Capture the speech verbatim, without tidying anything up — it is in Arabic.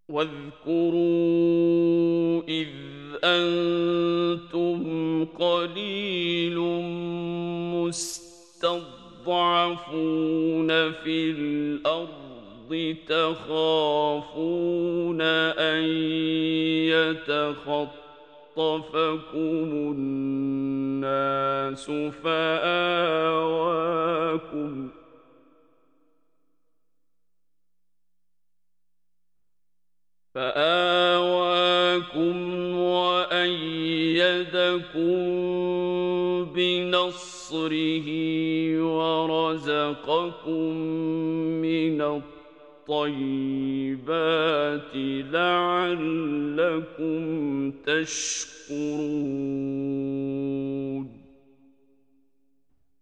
واذكروا إذ أنتم قليل مستضعفون في الأرض تخافون أن يتخطفكم الناس فآواكم فآواكم وأيدكم بنصره ورزقكم من الطيبات لعلكم تشكرون